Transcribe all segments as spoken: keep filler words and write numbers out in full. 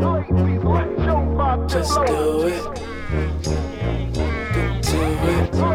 Just do it. Get to it. Do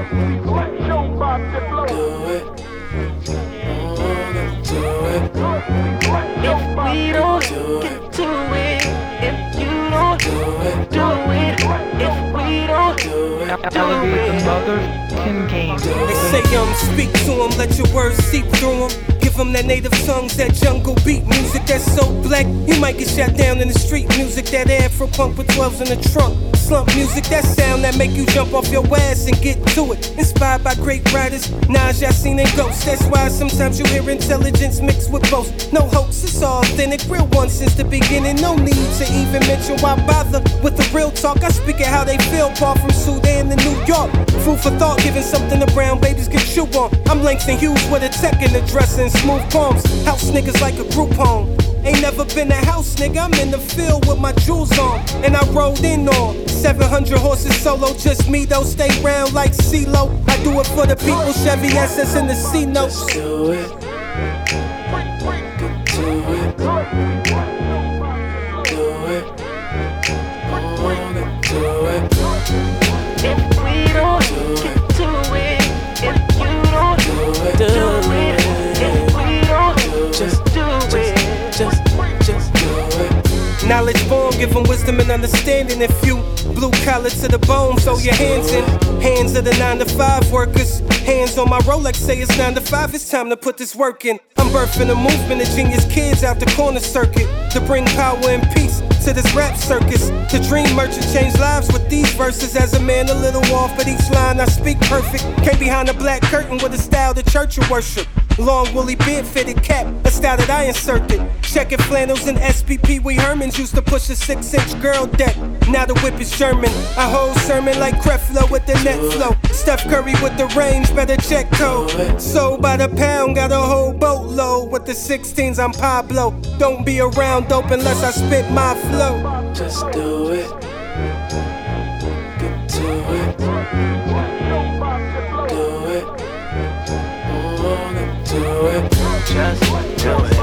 it. Oh, get to it. If we don't get to it, if you don't do it, do it. If we don't do it, do Elevate it. the motherfucking game. They say um, speak to them, let your words seep through them. Give them that native tongues, that jungle beat music that's so black. You might get shot down in the street music, that Afro punk with twelves in the trunk. Slump music, that sound that make you jump off your ass and get to it. Inspired by great writers, Nas, Yasin, and Ghost. That's why sometimes you hear intelligence mixed with boast. No hoax, it's all authentic, real one since the beginning. No need to even mention why bother with the real talk. I speak it how they feel, far from Sudan to New York. Food for thought, giving something the brown babies can chew on. I'm Langston Hughes with a tech in the dressing, smooth palms. House niggas like a group home. Ain't never been a house nigga, I'm in the field with my jewels on. And I rode in on seven hundred horses solo, just me though, stay round like CeeLo. I do it for the people, Chevy S S in the C-notes. Just do it. Get to it. Do it. Oh, get to it. If we don't get to it, if you don't Do it. do it, if we don't Just do it. Just, just do it. Knowledge born, give them wisdom and understanding. If you blue collar to the bone, throw your hands in. Hands of the nine to five workers. Hands on my Rolex, say it's nine to five, it's time to put this work in. I'm birthing a movement of genius kids out the corner circuit to bring power and peace to this rap circus. To dream merchant change lives with these verses. As a man a little off, but each line I speak perfect. Came behind a black curtain with a style the church will worship. Long woolly beard fitted cap, a style that I inserted. Checking flannels and S P P, we Hermans used to push a six inch girl deck. Now the whip is German. I hold sermon like Creflo with the net flow. Steph Curry with the range, better check code. Sold by the pound, got a whole boatload. With the sixteens, I'm Pablo. Don't be around dope unless I spit my flow. Just do it. Get to it. Do it. Oh, get to it. Just do it.